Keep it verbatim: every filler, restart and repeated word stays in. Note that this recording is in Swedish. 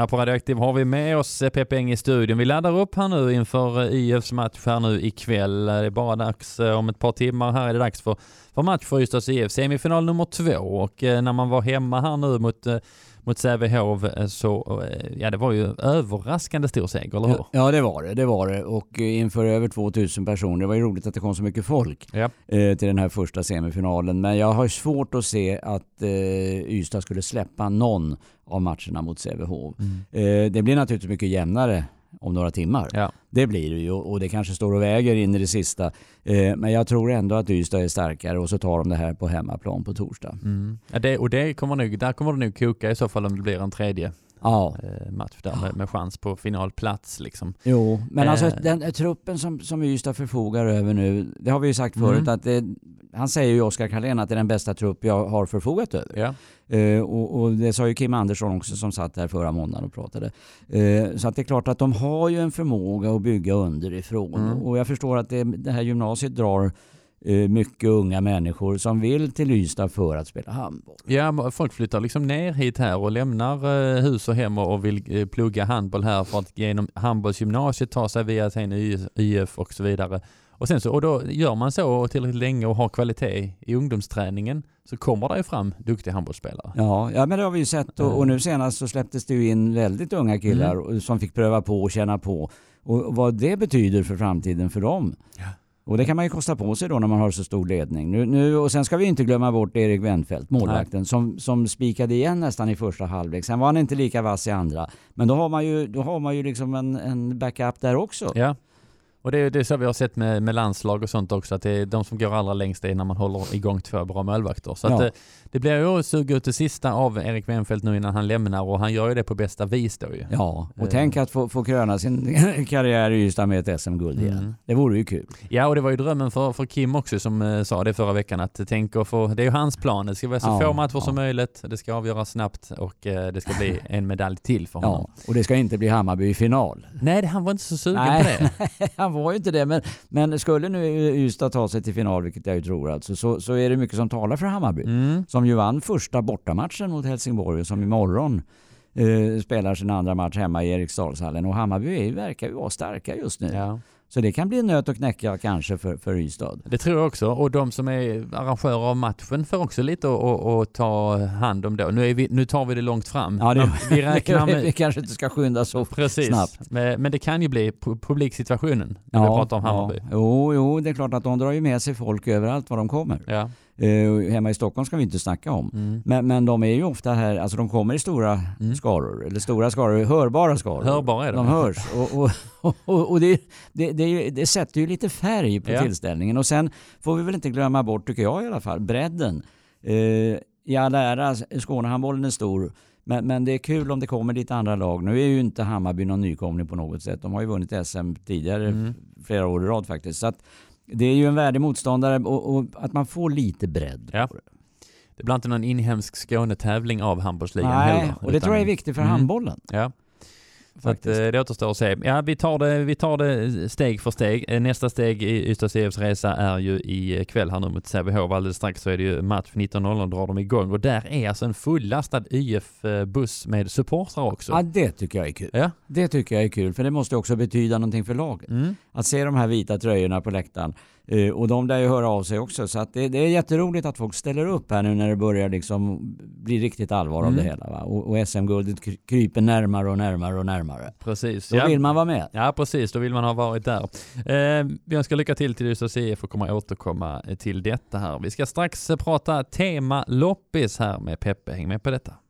Här på Radioaktiv har vi med oss Peppe Eng i studion. Vi laddar upp här nu inför I F:s match här nu ikväll. Det är bara dags, om ett par timmar här är det dags för, för match för Ystads I F. Semifinal nummer två, och när man var hemma här nu mot, mot Sävehof så ja, det var ju överraskande stor seger, eller hur? Ja, det var det, det var det. Och inför över tvåtusen personer. Det var ju roligt att det kom så mycket folk ja. eh, till den här första semifinalen. Men jag har svårt att se att eh, Ystad skulle släppa någon av matcherna mot Sävehof. Mm. Eh, det blir naturligtvis mycket jämnare om några timmar. Ja. Det blir det ju, och det kanske står och väger in i det sista. Eh, men jag tror ändå att Ystad är starkare, och så tar de det här på hemmaplan på torsdag. Mm. Ja, det, och det kommer nog, där kommer det nog koka i så fall om det blir en tredje ja. eh, match där med, med chans på finalplats. Liksom. Jo, men eh. alltså den truppen som, som Ystad förfogar över nu, det har vi ju sagt förut, mm. att det, han säger ju Oskar Karlén att det är den bästa trupp jag har förfogat över. Ja. Uh, och, och det sa ju Kim Andersson också, som satt där förra måndagen och pratade. Uh, så att det är klart att de har ju en förmåga att bygga underifrån. Mm. Och jag förstår att det, det här gymnasiet drar uh, mycket unga människor som vill till Ystad för att spela handboll. Ja, folk flyttar liksom ner hit här och lämnar uh, hus och hem och vill uh, plugga handboll här för att genom handbollsgymnasiet ta sig via sin Y F och så vidare. Och sen så, och då gör man så tillräckligt länge och har kvalitet i ungdomsträningen, så kommer det ju fram duktiga handbollsspelare. Ja, ja men det har vi ju sett, och, och nu senast så släpptes det ju in väldigt unga killar mm. som fick pröva på och känna på, och vad det betyder för framtiden för dem. Ja. Och det kan man ju kosta på sig då när man har så stor ledning. Nu, nu, och sen ska vi inte glömma bort Erik Wendfeldt, målvakten, som, som spikade igen nästan i första halvlek. Sen var han inte lika vass i andra. Men då har man ju, då har man ju liksom en, en backup där också. Ja. Och det är det så vi har sett med, med landslag och sånt också, att det är de som går allra längst är när man håller igång två bra målvakter. Så ja. att det, det blir ju att suga ut det sista av Erik Wendfeldt nu innan han lämnar, och han gör ju det på bästa vis då ju. Ja, och uh. tänk att få, få kröna sin karriär i Ystad med ett S M-guld igen. Mm. Det vore ju kul. Ja, och det var ju drömmen för, för Kim också, som uh, sa det förra veckan, att tänk och få, det är ju hans plan. Det ska vara så ja, få matcher ja. som möjligt, det ska avgöras snabbt, och uh, det ska bli en medalj till för honom. Ja, och det ska inte bli Hammarby i final. Nej, han var inte så sugen Nej, på det. Han var ju inte det, men Men skulle nu Ystad ta sig till final, vilket jag ju tror, alltså, så, så är det mycket som talar för Hammarby. Mm. Som ju vann första bortamatchen mot Helsingborg, som imorgon eh, spelar sin andra match hemma i Eriksdalshallen. Och Hammarby är, verkar ju vara starka just nu. Ja. Så det kan bli en nöt att knäcka kanske för, för Ystad. Det tror jag också. Och de som är arrangörer av matchen får också lite att, att, att ta hand om då. Nu, är vi, nu tar vi det långt fram. Ja, det, vi räknar med... vi kanske inte ska skynda så Precis. snabbt. Men, men det kan ju bli publiksituationen när ja, vi pratar om Hammarby. Ja. Jo, jo, det är klart att de drar ju med sig folk överallt var de kommer. Ja. Uh, hemma i Stockholm ska vi inte snacka om. Mm. Men, men de är ju ofta här, alltså de kommer i stora mm. skaror, eller stora skaror, hörbara skaror. Hörbara är de. De hörs. Och, och, och, och det, det, det, det sätter ju lite färg på ja. tillställningen. Och sen får vi väl inte glömma bort, tycker jag i alla fall, bredden. Uh, I all ära, Skånehandbollen är stor. Men, men det är kul om det kommer lite andra lag. Nu är ju inte Hammarby någon nykomling på något sätt. De har ju vunnit S M tidigare, mm. flera år i rad faktiskt. Så att det är ju en värdig motståndare, och, och att man får lite bredd. Ja. Det blir inte någon inhemsk Skånetävling av handbollsligan Nej, heller. Och det utan... tror jag är viktigt för mm. handbollen. Ja. Så att, det återstår att se. Ja, vi tar det, vi tar det steg för steg. Nästa steg i Ystads I F:s resa är ju i kväll här nu mot Sävehof. Alldeles strax så är det ju match nitton noll noll, drar de igång. Och där är alltså en fullastad Y F-buss med supportrar också. Ja, det tycker jag är kul. Ja. Det tycker jag är kul, för det måste också betyda någonting för laget. Mm. Att se de här vita tröjorna på läktaren. Uh, och de där ju höra av sig också. Så att det, det är jätteroligt att folk ställer upp här nu när det börjar liksom bli riktigt allvar mm. av det hela. Va? Och, och S M-guldet kryper närmare och närmare och närmare. Precis. Då ja. vill man vara med. Ja, precis. Då vill man ha varit där. Uh, vi önskar lycka till till Ystads I F och kommer återkomma till detta här. Vi ska strax prata tema loppis här med Peppe. Häng med på detta.